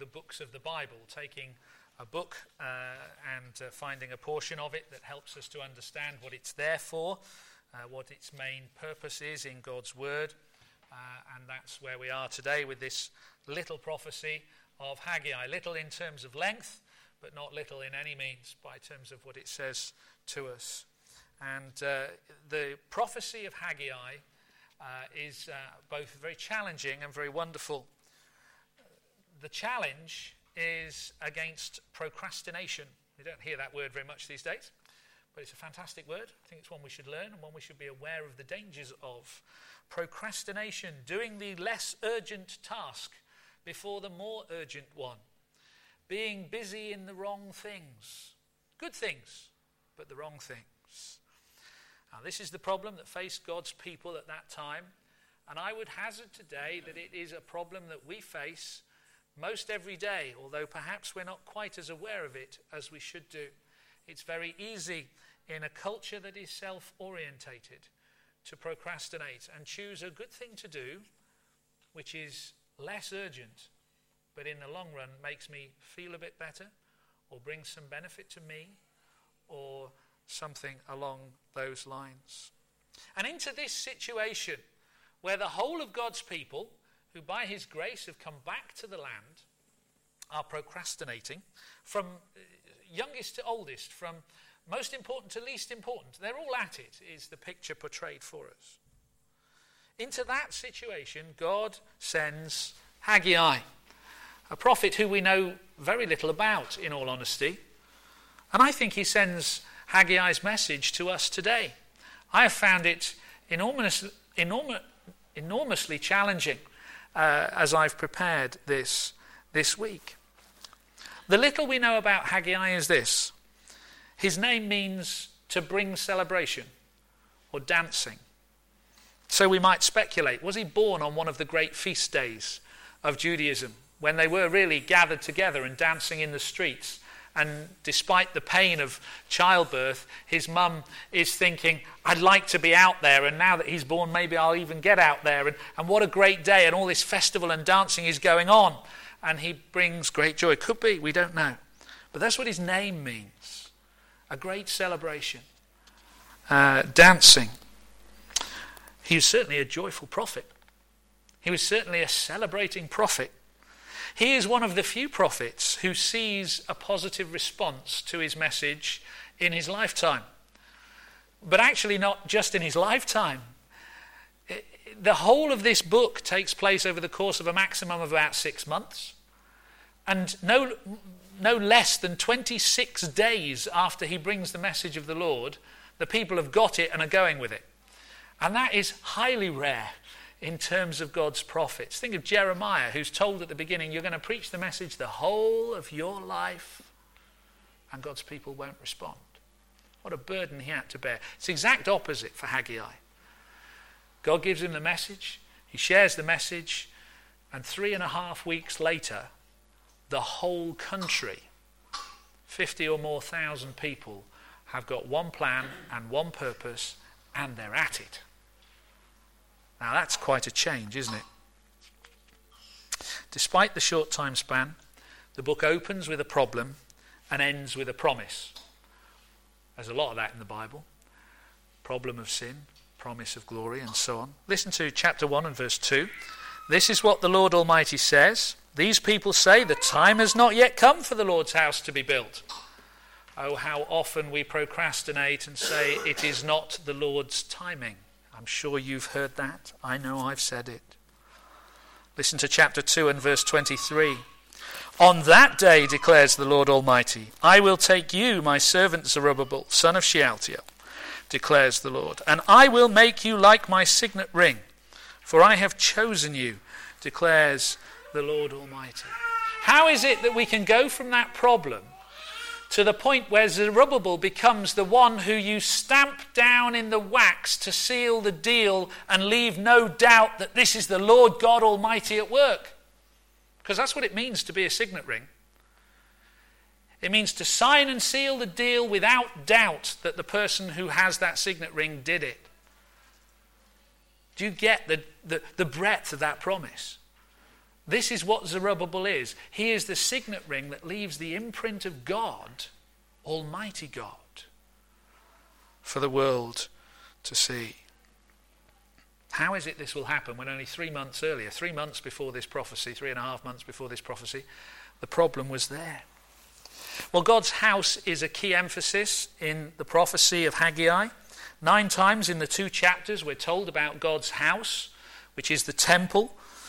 the books of the Bible, taking a book and finding a portion of it that helps us to understand what it's there for, what its main purpose is in God's Word. And that's where we are today with this little prophecy of Haggai. Little in terms of length, but not little in any means by terms of what it says to us. And the prophecy of Haggai is both very challenging and very wonderful. The challenge is against procrastination. We don't hear that word very much these days, but it's a fantastic word. I think it's one we should learn and one we should be aware of the dangers of. Procrastination, doing the less urgent task before the more urgent one. Being busy in the wrong things. Good things, but the wrong things. Now, this is the problem that faced God's people at that time, and I would hazard today that it is a problem that we face most every day, although perhaps we're not quite as aware of it as we should do. It's very easy in a culture that is self-orientated to procrastinate and choose a good thing to do, which is less urgent, but in the long run makes me feel a bit better, or brings some benefit to me, or something along those lines. And into this situation, where the whole of God's people, who by his grace have come back to the land, are procrastinating, from youngest to oldest, from most important to least important, they're all at it, is the picture portrayed for us. Into that situation, God sends Haggai, a prophet who we know very little about, in all honesty. And I think he sends Haggai's message to us today. I have found it enormously challenging as I've prepared this week. The little we know about Haggai is this. His name means to bring celebration or dancing. So we might speculate, was he born on one of the great feast days of Judaism, when they were really gathered together and dancing in the streets? And despite the pain of childbirth, his mum is thinking, I'd like to be out there, and now that he's born, maybe I'll even get out there. And what a great day, and all this festival and dancing is going on. And he brings great joy. Could be, we don't know. But that's what his name means. A great celebration. Dancing. He was certainly a joyful prophet. He was certainly a celebrating prophet. He is one of the few prophets who sees a positive response to his message in his lifetime. But actually not just in his lifetime. The whole of this book takes place over the course of a maximum of about 6 months. And no less than 26 days after he brings the message of the Lord, the people have got it and are going with it. And that is highly rare in terms of God's prophets. Think of Jeremiah, who's told at the beginning, you're going to preach the message the whole of your life, and God's people won't respond. What a burden he had to bear. It's the exact opposite for Haggai. God gives him the message, he shares the message, and 3.5 weeks later, the whole country, 50 or more thousand people, have got one plan and one purpose, and they're at it. Now that's quite a change, isn't it? Despite the short time span, the book opens with a problem and ends with a promise. There's a lot of that in the Bible. Problem of sin, promise of glory, and so on. Listen to chapter 1 and verse 2. This is what the Lord Almighty says. These people say the time has not yet come for the Lord's house to be built. Oh, how often we procrastinate and say it is not the Lord's timing. I'm sure you've heard that. I know I've said it. Listen to chapter 2 and verse 23. On that day, declares the Lord Almighty, I will take you, my servant Zerubbabel, son of Shealtiel, declares the Lord, and I will make you like my signet ring, for I have chosen you, declares the Lord Almighty. How is it that we can go from that problem to the point where Zerubbabel becomes the one who you stamp down in the wax to seal the deal and leave no doubt that this is the Lord God Almighty at work? Because that's what it means to be a signet ring. It means to sign and seal the deal without doubt that the person who has that signet ring did it. Do you get the breadth of that promise? This is what Zerubbabel is. He is the signet ring that leaves the imprint of God, Almighty God, for the world to see. How is it this will happen when only 3 months earlier, 3 months before this prophecy, 3.5 months before this prophecy, the problem was there? Well, God's house is a key emphasis in the prophecy of Haggai. 9 times in the 2 chapters we're told about God's house, which is the temple.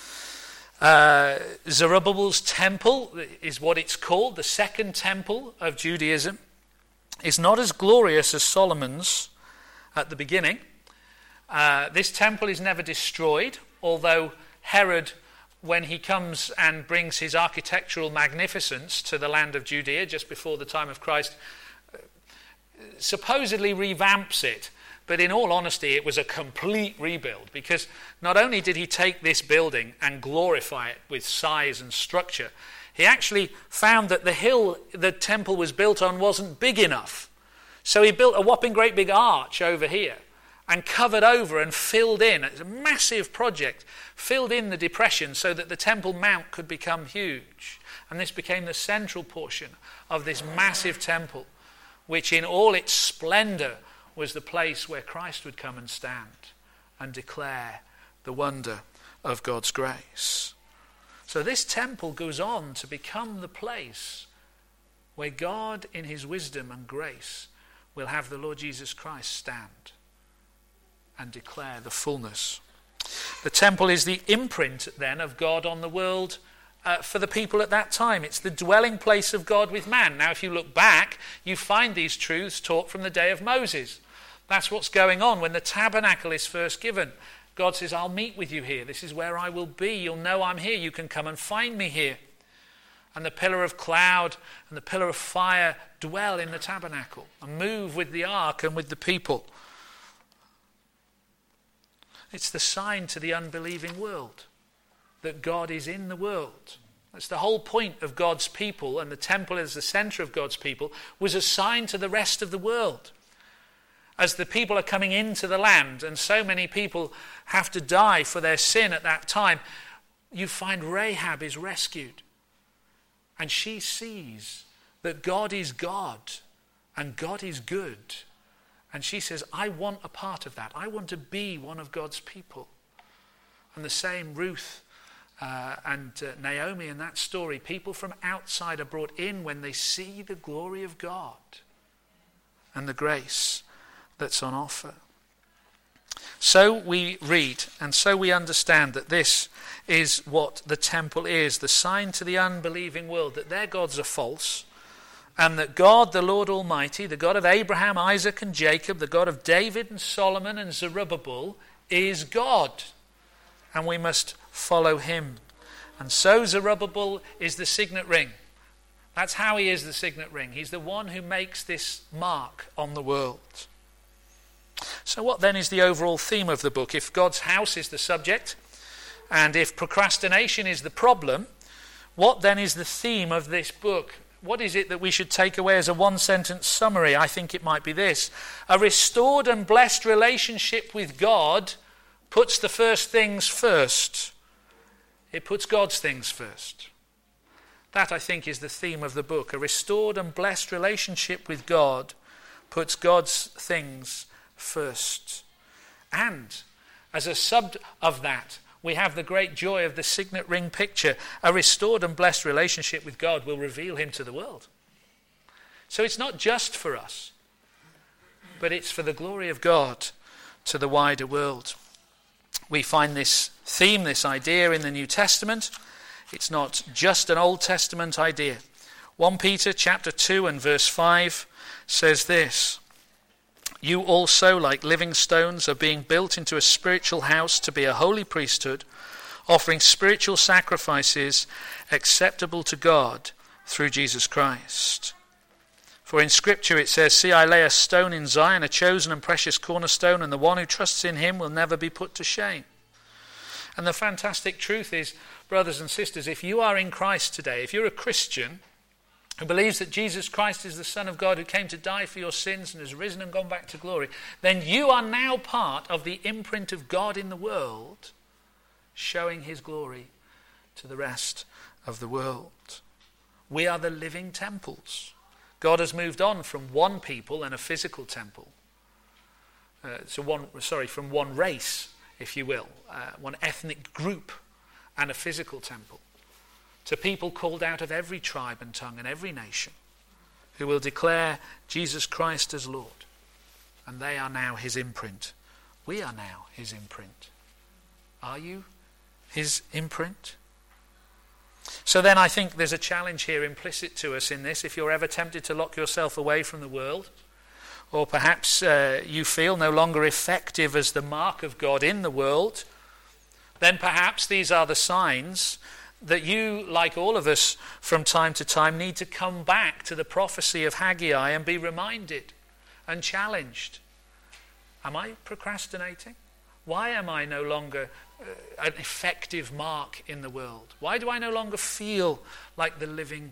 Zerubbabel's temple is what it's called, the second temple of Judaism. Is not as glorious as Solomon's at the beginning. This temple is never destroyed, although Herod, when he comes and brings his architectural magnificence to the land of Judea just before the time of Christ, supposedly revamps it. But in all honesty, it was a complete rebuild, because not only did he take this building and glorify it with size and structure, he actually found that the hill the temple was built on wasn't big enough. So he built a whopping great big arch over here and covered over and filled in. It's a massive project, filled in the depression so that the Temple Mount could become huge. And this became the central portion of this massive temple, which in all its splendor was the place where Christ would come and stand and declare the wonder of God's grace. So this temple goes on to become the place where God, in his wisdom and grace, will have the Lord Jesus Christ stand and declare the fullness. The temple is the imprint, then, of God on the world for the people at that time. It's the dwelling place of God with man. Now, if you look back, you find these truths taught from the day of Moses. That's what's going on when the tabernacle is first given. God says, I'll meet with you here. This is where I will be. You'll know I'm here. You can come and find me here. And the pillar of cloud and the pillar of fire dwell in the tabernacle and move with the ark and with the people. It's the sign to the unbelieving world that God is in the world. That's the whole point of God's people, and the temple as the center of God's people was a sign to the rest of the world. As the people are coming into the land, and so many people have to die for their sin at that time, you find Rahab is rescued. And she sees that God is God and God is good. And she says, I want a part of that. I want to be one of God's people. And the same Ruth and Naomi in that story, people from outside are brought in when they see the glory of God and the grace that's on offer. So we read, and so we understand that this is what the temple is, the sign to the unbelieving world that their gods are false, and that God, the Lord Almighty, the God of Abraham, Isaac, and Jacob, the God of David and Solomon and Zerubbabel, is God, and we must follow him. And so Zerubbabel is the signet ring. That's how he is the signet ring. He's the one who makes this mark on the world. So what then is the overall theme of the book? If God's house is the subject, and if procrastination is the problem, what then is the theme of this book? What is it that we should take away as a one-sentence summary? I think it might be this. A restored and blessed relationship with God puts the first things first. It puts God's things first. That, I think, is the theme of the book. A restored and blessed relationship with God puts God's things first. And as a sub of that, we have the great joy of the signet ring picture. A restored and blessed relationship with God will reveal him to the world. So it's not just for us, but it's for the glory of God to the wider world. We find this theme, this idea in the New Testament. It's not just an Old Testament idea. 1 Peter chapter 2 and verse 5 says this: You also, like living stones, are being built into a spiritual house to be a holy priesthood, offering spiritual sacrifices acceptable to God through Jesus Christ. For in Scripture it says, See, I lay a stone in Zion, a chosen and precious cornerstone, and the one who trusts in him will never be put to shame. And the fantastic truth is, brothers and sisters, if you are in Christ today, if you're a Christian who believes that Jesus Christ is the Son of God who came to die for your sins and has risen and gone back to glory, then you are now part of the imprint of God in the world, showing his glory to the rest of the world. We are the living temples. God has moved on from one people and a physical temple. From one race, if you will, one ethnic group and a physical temple, to people called out of every tribe and tongue and every nation, who will declare Jesus Christ as Lord. And they are now his imprint. We are now his imprint. Are you his imprint? So then I think there's a challenge here implicit to us in this. If you're ever tempted to lock yourself away from the world, or perhaps you feel no longer effective as the mark of God in the world, then perhaps these are the signs that you, like all of us from time to time, need to come back to the prophecy of Haggai and be reminded and challenged. Am I procrastinating? Why am I no longer an effective mark in the world? Why do I no longer feel like the living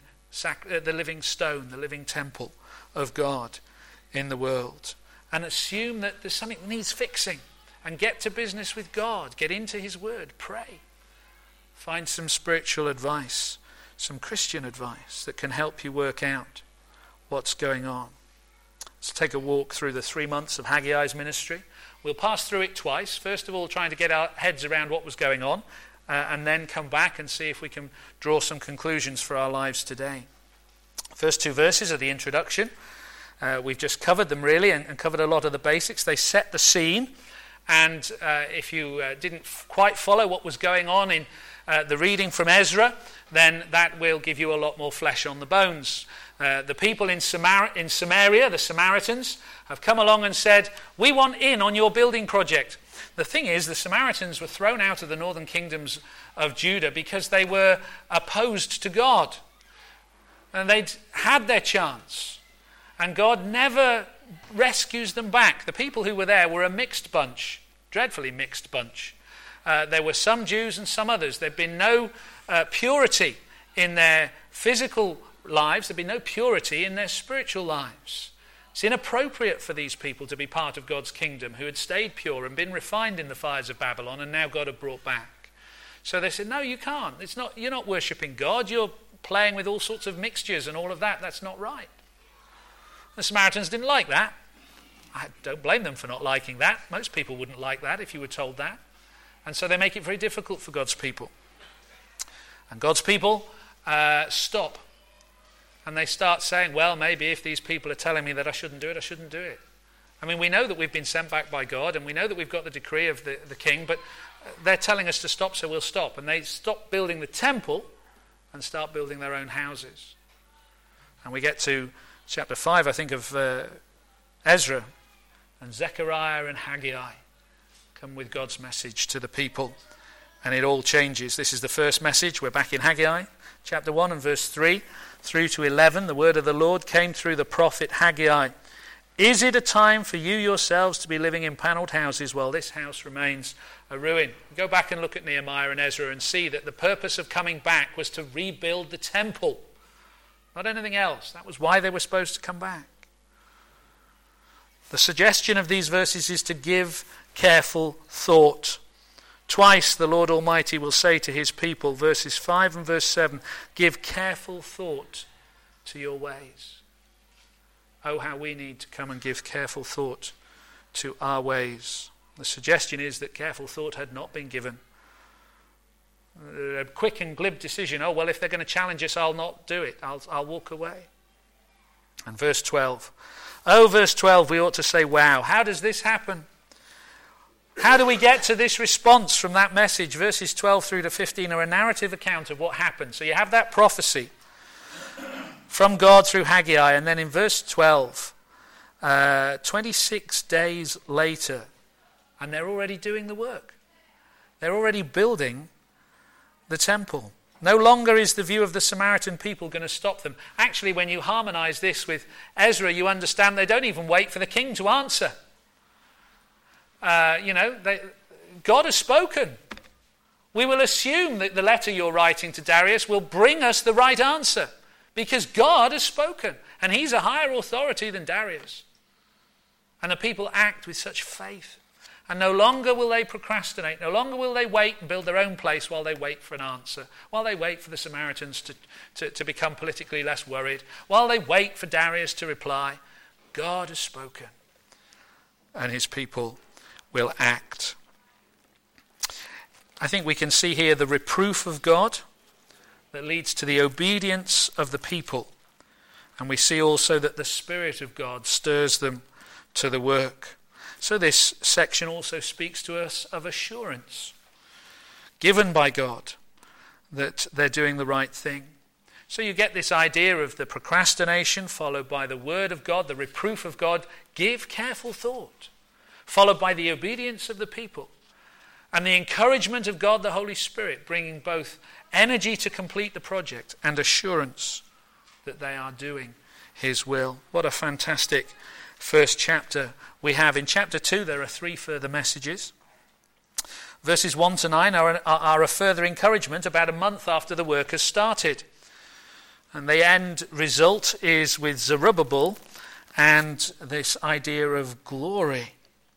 stone, the living temple of God in the world? And assume that there's something that needs fixing, and get to business with God. Get into his word. Pray. Find some spiritual advice, some Christian advice that can help you work out what's going on. Let's take a walk through the 3 months of Haggai's ministry. We'll pass through it twice. First of all, trying to get our heads around what was going on, and then come back and see if we can draw some conclusions for our lives today. First 2 verses are the introduction. We've just covered them really, and covered a lot of the basics. They set the scene, and if you didn't quite follow what was going on in the reading from Ezra, then that will give you a lot more flesh on the bones. The people in Samaria, the Samaritans, have come along and said, we want in on your building project. The thing is, the Samaritans were thrown out of the northern kingdoms of Judah because they were opposed to God. And they'd had their chance. And God never rescues them back. The people who were there were a mixed bunch, dreadfully mixed bunch. There were some Jews and some others. There'd been no purity in their physical lives. There'd been no purity in their spiritual lives. It's inappropriate for these people to be part of God's kingdom, who had stayed pure and been refined in the fires of Babylon, and now God had brought back. So they said, no, you can't. You're not worshipping God. You're playing with all sorts of mixtures and all of that. That's not right. The Samaritans didn't like that. I don't blame them for not liking that. Most people wouldn't like that if you were told that. And so they make it very difficult for God's people. And God's people stop. And they start saying, well, maybe if these people are telling me that I shouldn't do it, I shouldn't do it. I mean, we know that we've been sent back by God, and we know that we've got the decree of the king, but they're telling us to stop, so we'll stop. And they stop building the temple and start building their own houses. And we get to chapter 5, I think, of Ezra, and Zechariah and Haggai come with God's message to the people, and it all changes. This is the first message. We're back in Haggai, chapter 1 and verse 3 through to 11. The word of the Lord came through the prophet Haggai. Is it a time for you yourselves to be living in panelled houses while this house remains a ruin? Go back and look at Nehemiah and Ezra and see that the purpose of coming back was to rebuild the temple, not anything else. That was why they were supposed to come back. The suggestion of these verses is to give careful thought. Twice the Lord Almighty will say to his people, verses 5 and verse 7, give careful thought to your ways. Oh, how we need to come and give careful thought to our ways. The suggestion is that careful thought had not been given. A quick and glib decision, oh, well, if they're going to challenge us, I'll not do it. I'll walk away. And verse 12. Oh, verse 12, we ought to say, wow, how does this happen? How do we get to this response from that message? Verses 12 through to 15 are a narrative account of what happened. So you have that prophecy from God through Haggai, and then in verse 12, 26 days later, and they're already doing the work. They're already building the temple. No longer is the view of the Samaritan people going to stop them. Actually, when you harmonize this with Ezra, you understand they don't even wait for the king to answer. God has spoken. We will assume that the letter you're writing to Darius will bring us the right answer, because God has spoken, and he's a higher authority than Darius. And the people act with such faith And no longer will they procrastinate. No longer will they wait and build their own place while they wait for an answer, while they wait for the Samaritans to become politically less worried, while they wait for Darius to reply. God has spoken, and his people will act. I think we can see here the reproof of God that leads to the obedience of the people. And we see also that the Spirit of God stirs them to the work. So this section also speaks to us of assurance given by God that they're doing the right thing. So you get this idea of the procrastination followed by the word of God, the reproof of God, give careful thought, followed by the obedience of the people and the encouragement of God the Holy Spirit, bringing both energy to complete the project and assurance that they are doing his will. What a fantastic first chapter we have. In chapter 2 there are 3 further messages. Verses 1 to 9 are a further encouragement about a month after the work has started. And the end result is with Zerubbabel and this idea of glory.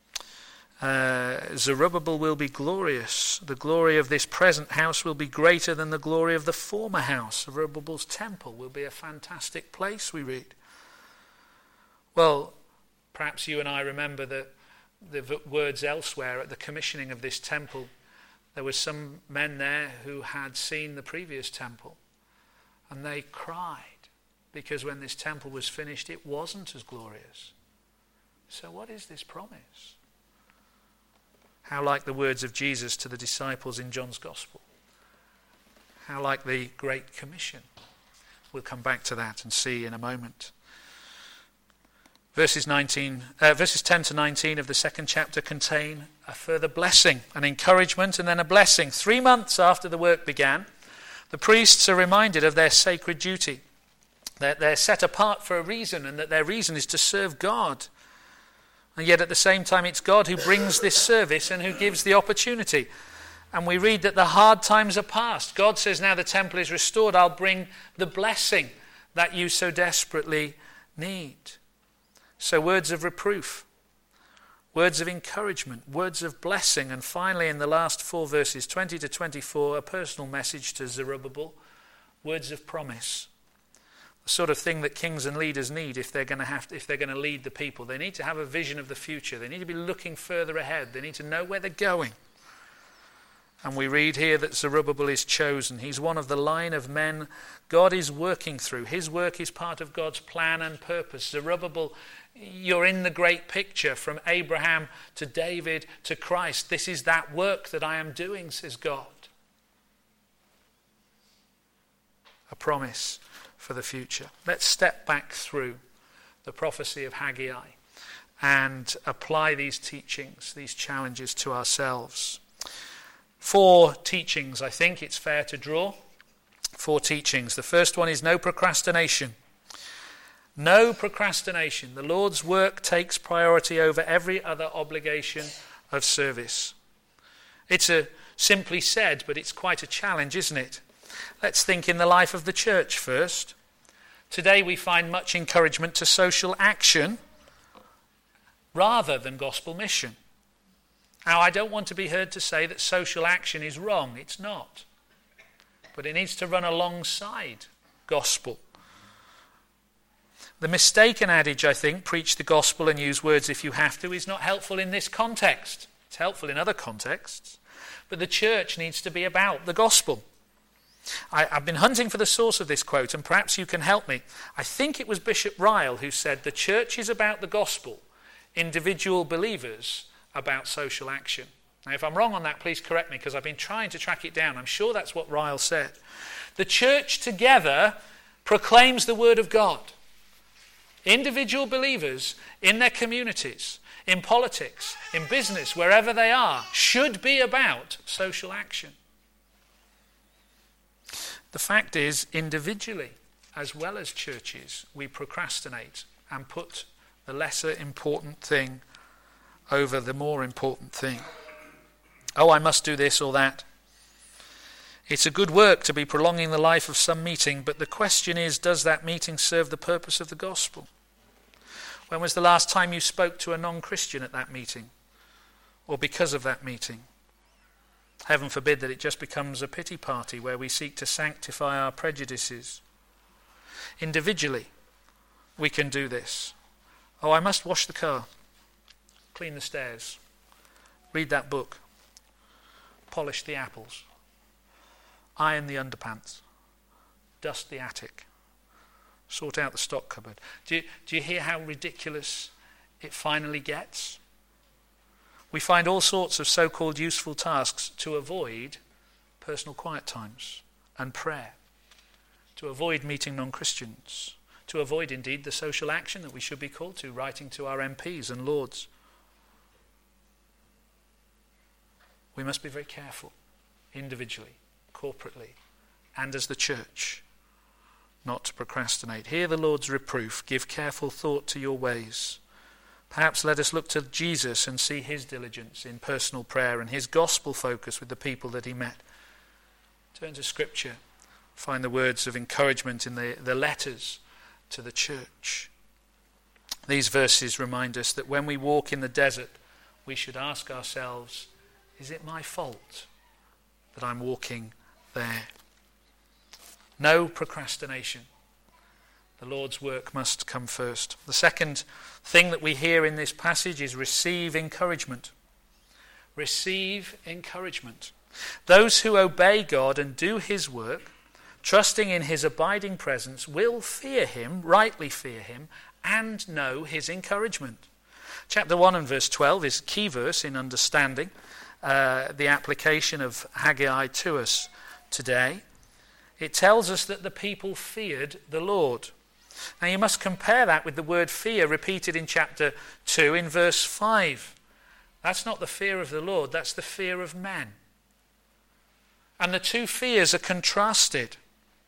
Zerubbabel will be glorious. The glory of this present house will be greater than the glory of the former house. Zerubbabel's temple will be a fantastic place, we read. Well, perhaps you and I remember the words elsewhere at the commissioning of this temple. There were some men there who had seen the previous temple, and they cried because when this temple was finished, it wasn't as glorious. So what is this promise? How like the words of Jesus to the disciples in John's Gospel. How like the Great Commission. We'll come back to that and see in a moment. Verses 10 to 19 of the second chapter contain a further blessing, an encouragement and then a blessing. 3 months after the work began, the priests are reminded of their sacred duty. That they're set apart for a reason and that their reason is to serve God. And yet at the same time it's God who brings this service and who gives the opportunity. And we read that the hard times are past. God says now the temple is restored. I'll bring the blessing that you so desperately need. So words of reproof, words of encouragement, words of blessing, and finally in the last 4 verses, 20 to 24, a personal message to Zerubbabel, words of promise. The sort of thing that kings and leaders need if they're going to lead the people. They need to have a vision of the future. They need to be looking further ahead. They need to know where they're going. And we read here that Zerubbabel is chosen. He's one of the line of men God is working through. His work is part of God's plan and purpose. Zerubbabel, you're in the great picture from Abraham to David to Christ. This is that work that I am doing, says God. A promise for the future. Let's step back through the prophecy of Haggai and apply these teachings, these challenges to ourselves. 4 teachings, I think it's fair to draw. 4 teachings. The first one is no procrastination. No procrastination. The Lord's work takes priority over every other obligation of service. It's simply said, but it's quite a challenge, isn't it? Let's think in the life of the church first. Today we find much encouragement to social action rather than gospel mission. Now, I don't want to be heard to say that social action is wrong. It's not. But it needs to run alongside gospel. The mistaken adage, I think, preach the gospel and use words if you have to, is not helpful in this context. It's helpful in other contexts. But the church needs to be about the gospel. I've been hunting for the source of this quote, and perhaps you can help me. I think it was Bishop Ryle who said, the church is about the gospel, individual believers about social action. Now, if I'm wrong on that, please correct me, because I've been trying to track it down. I'm sure that's what Ryle said. The church together proclaims the word of God. Individual believers in their communities, in politics, in business, wherever they are, should be about social action. The fact is, individually, as well as churches, we procrastinate and put the lesser important thing over the more important thing. Oh, I must do this or that. It's a good work to be prolonging the life of some meeting, but the question is, does that meeting serve the purpose of the gospel? When was the last time you spoke to a non-Christian at that meeting? or because of that meeting. Heaven forbid that it just becomes a pity party where we seek to sanctify our prejudices. Individually, we can do this. Oh, I must wash the car, clean the stairs, read that book, polish the apples, iron the underpants, dust the attic, sort out the stock cupboard. Do you hear how ridiculous it finally gets? We find all sorts of so-called useful tasks to avoid personal quiet times and prayer, to avoid meeting non-Christians, to avoid indeed the social action that we should be called to, writing to our MPs and lords. We must be very careful, individually, corporately, and as the church, not to procrastinate. Hear the Lord's reproof. Give careful thought to your ways. Perhaps let us look to Jesus and see his diligence in personal prayer and his gospel focus with the people that he met. Turn to Scripture. Find the words of encouragement in the letters to the church. These verses remind us that when we walk in the desert, we should ask ourselves, is it my fault that I'm walking there? No procrastination. The Lord's work must come first. The second thing that we hear in this passage is receive encouragement. Receive encouragement. Those who obey God and do his work, trusting in his abiding presence, will fear him, rightly fear him, and know his encouragement. Chapter 1 and verse 12 is a key verse in understanding the application of Haggai to us today. It tells us that the people feared the Lord. Now you must compare that with the word fear repeated in chapter 2 in verse 5. That's not the fear of the Lord, that's the fear of men. And the two fears are contrasted.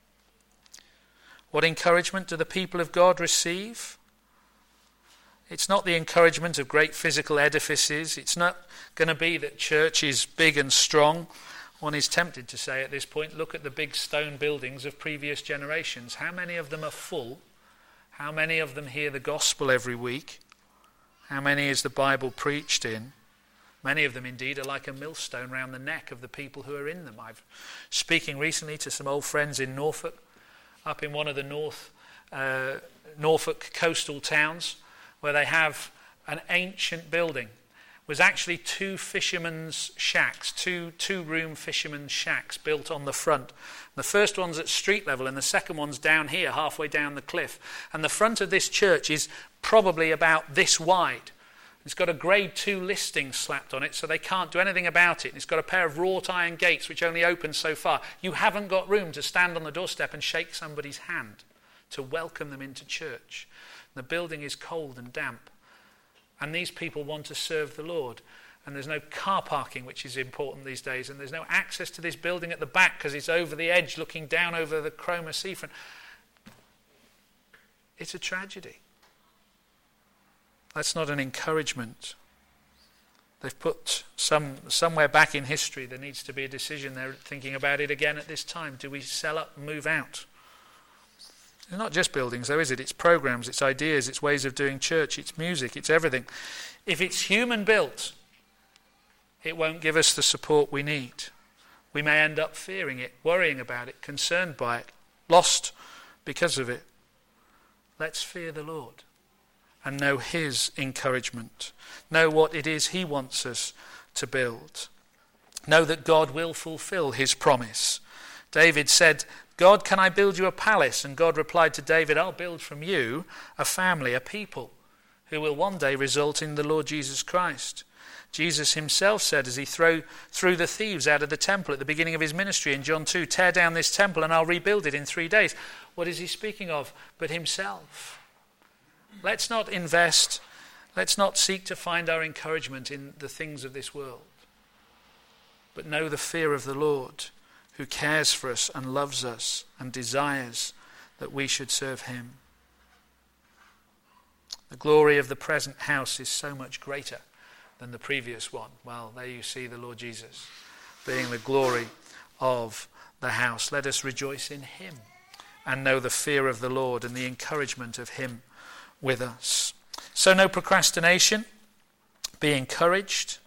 What encouragement do the people of God receive? It's not the encouragement of great physical edifices. It's not going to be that church is big and strong. One is tempted to say at this point, look at the big stone buildings of previous generations. How many of them are full? How many of them hear the gospel every week? How many is the Bible preached in? Many of them indeed are like a millstone round the neck of the people who are in them. I've speaking recently to some old friends in Norfolk, up in one of the Norfolk coastal towns, where they have an ancient building. It was actually two fishermen's shacks, two-room fishermen's shacks built on the front. The first one's at street level and the second one's down here, halfway down the cliff. And the front of this church is probably about this wide. It's got a grade 2 listing slapped on it, so they can't do anything about it. It's got a pair of wrought iron gates which only open so far. You haven't got room to stand on the doorstep and shake somebody's hand to welcome them into church. The building is cold and damp. And these people want to serve the Lord. And there's no car parking, which is important these days. And there's no access to this building at the back because it's over the edge looking down over the Cromer seafront. It's a tragedy. That's not an encouragement. They've put somewhere back in history, there needs to be a decision. They're thinking about it again at this time. Do we sell up and move out? It's not just buildings though, is it? It's programs, it's ideas, it's ways of doing church, it's music, it's everything. If it's human built, it won't give us the support we need. We may end up fearing it, worrying about it, concerned by it, lost because of it. Let's fear the Lord and know his encouragement. Know what it is he wants us to build. Know that God will fulfill his promise. David said, God, can I build you a palace? And God replied to David, I'll build from you a family, a people, who will one day result in the Lord Jesus Christ. Jesus himself said as he threw the thieves out of the temple at the beginning of his ministry in John 2, tear down this temple and I'll rebuild it in 3 days. What is he speaking of? But himself. Let's not invest, let's not seek to find our encouragement in the things of this world, but know the fear of the Lord, who cares for us and loves us and desires that we should serve him. The glory of the present house is so much greater than the previous one. Well, there you see the Lord Jesus being the glory of the house. Let us rejoice in him and know the fear of the Lord and the encouragement of him with us. So no procrastination. Be encouraged.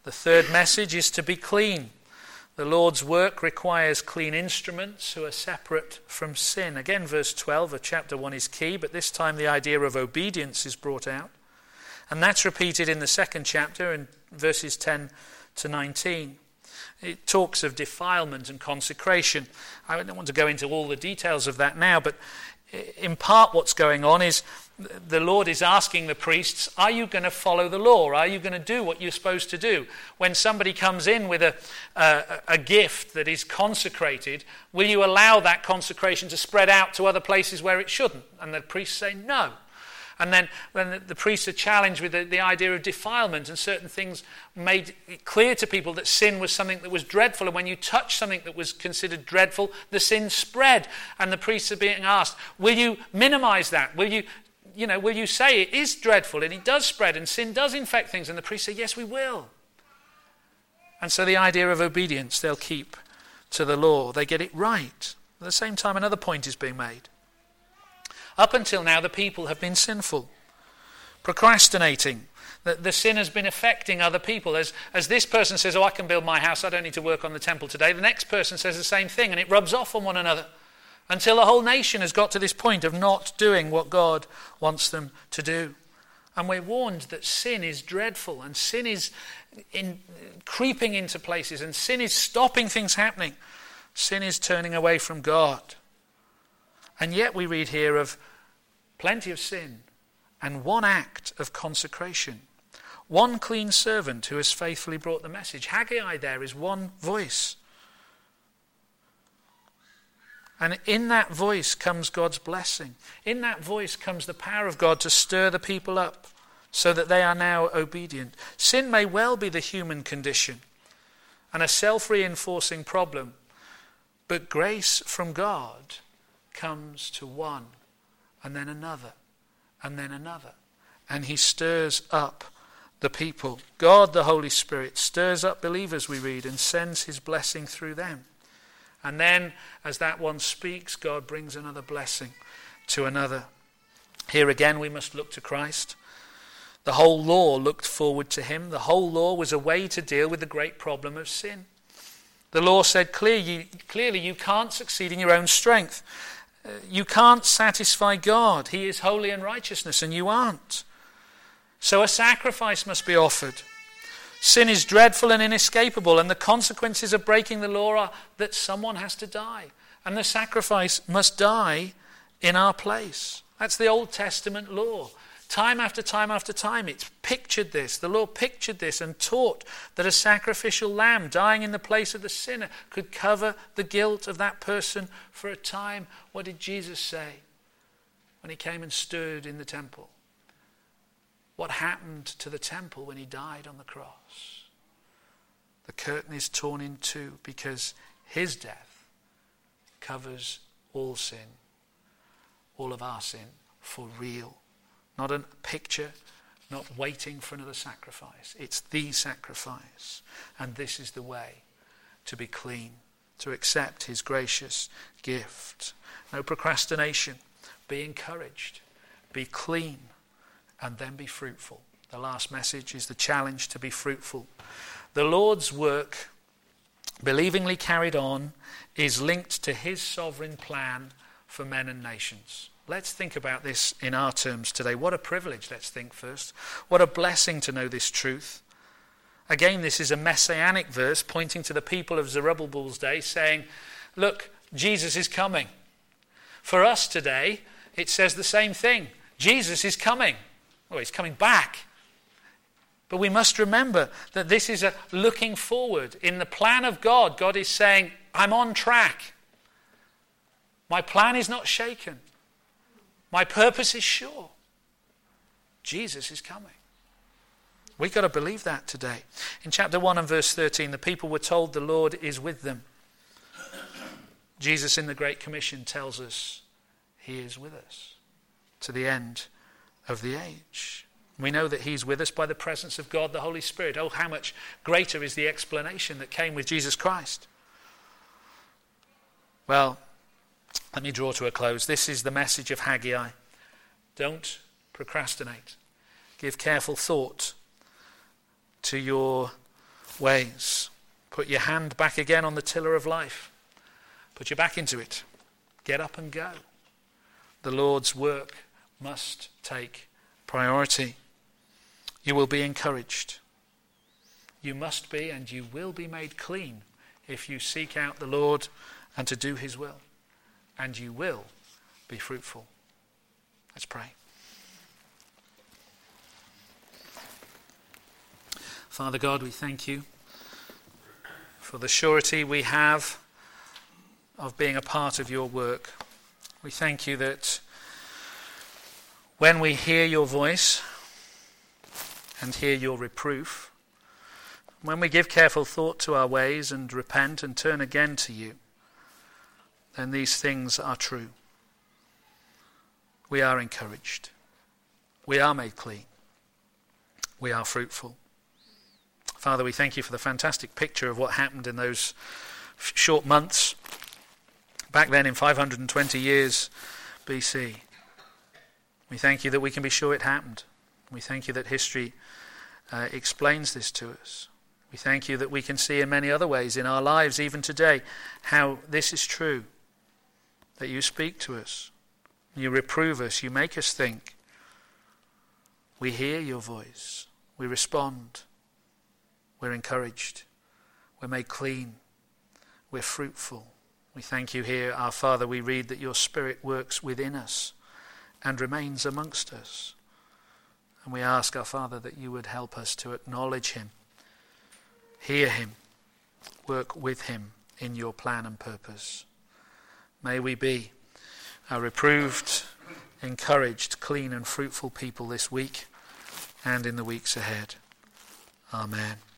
The third message is to be clean. The Lord's work requires clean instruments who are separate from sin. Again, verse 12 of chapter 1 is key, but this time the idea of obedience is brought out. And that's repeated in the second chapter in verses 10 to 19. It talks of defilement and consecration. I don't want to go into all the details of that now, but in part what's going on is the Lord is asking the priests, are you going to follow the law? Are you going to do what you're supposed to do? When somebody comes in with a gift that is consecrated, will you allow that consecration to spread out to other places where it shouldn't? And the priests say no. And then when the priests are challenged with the idea of defilement and certain things made it clear to people that sin was something that was dreadful, and when you touch something that was considered dreadful, the sin spread. And the priests are being asked, will you minimize that? Will you say it is dreadful and it does spread and sin does infect things? And the priests say, yes, we will. And so the idea of obedience, they'll keep to the law. They get it right. At the same time, another point is being made. Up until now, the people have been sinful, procrastinating. The sin has been affecting other people. As this person says, I can build my house, I don't need to work on the temple today. The next person says the same thing, and it rubs off on one another until the whole nation has got to this point of not doing what God wants them to do. And we're warned that sin is dreadful, and sin is creeping into places, and sin is stopping things happening. Sin is turning away from God. And yet we read here of plenty of sin and one act of consecration. One clean servant who has faithfully brought the message. Haggai there is one voice. And in that voice comes God's blessing. In that voice comes the power of God to stir the people up so that they are now obedient. Sin may well be the human condition and a self-reinforcing problem, but grace from God comes to one, and then another, and then another. And he stirs up the people. God, the Holy Spirit, stirs up believers, we read, and sends his blessing through them. And then, as that one speaks, God brings another blessing to another. Here again, we must look to Christ. The whole law looked forward to him. The whole law was a way to deal with the great problem of sin. The law said clearly you can't succeed in your own strength. You can't satisfy God. He is holy and righteousness, and you aren't. So a sacrifice must be offered. Sin is dreadful and inescapable, and the consequences of breaking the law are that someone has to die. And the sacrifice must die in our place. That's the Old Testament law. Time after time after time, it's pictured this. The Lord pictured this and taught that a sacrificial lamb dying in the place of the sinner could cover the guilt of that person for a time. What did Jesus say when he came and stood in the temple? What happened to the temple when he died on the cross? The curtain is torn in two because his death covers all sin, all of our sin, for real. Not a picture, not waiting for another sacrifice. It's the sacrifice. And this is the way to be clean, to accept his gracious gift. No procrastination. Be encouraged. Be clean. And then be fruitful. The last message is the challenge to be fruitful. The Lord's work, believingly carried on, is linked to his sovereign plan for men and nations. Let's think about this in our terms today. What a privilege, let's think first. What a blessing to know this truth. Again, this is a messianic verse pointing to the people of Zerubbabel's day, saying, look, Jesus is coming. For us today, it says the same thing. Jesus is coming. Oh, he's coming back. But we must remember that this is a looking forward. In the plan of God, God is saying, I'm on track. My plan is not shaken. My purpose is sure. Jesus is coming. We've got to believe that today. In chapter 1 and verse 13, the people were told the Lord is with them. Jesus in the Great Commission tells us he is with us to the end of the age. We know that he's with us by the presence of God, the Holy Spirit. Oh, how much greater is the explanation that came with Jesus Christ. Well, let me draw to a close. This is the message of Haggai. Don't procrastinate. Give careful thought to your ways. Put your hand back again on the tiller of life. Put your back into it. Get up and go. The Lord's work must take priority. You will be encouraged. You must be and you will be made clean if you seek out the Lord and to do his will. And you will be fruitful. Let's pray. Father God, we thank you for the surety we have of being a part of your work. We thank you that when we hear your voice and hear your reproof, when we give careful thought to our ways and repent and turn again to you, then these things are true. We are encouraged. We are made clean. We are fruitful. Father, we thank you for the fantastic picture of what happened in those short months back then in 520 years BC. We thank you that we can be sure it happened. We thank you that history explains this to us. We thank you that we can see in many other ways in our lives, even today, how this is true. That you speak to us, you reprove us, you make us think. We hear your voice, we respond, we're encouraged, we're made clean, we're fruitful. We thank you here, our Father, we read that your Spirit works within us and remains amongst us. And we ask, our Father, that you would help us to acknowledge him, hear him, work with him in your plan and purpose. May we be a reproved, encouraged, clean and fruitful people this week and in the weeks ahead. Amen.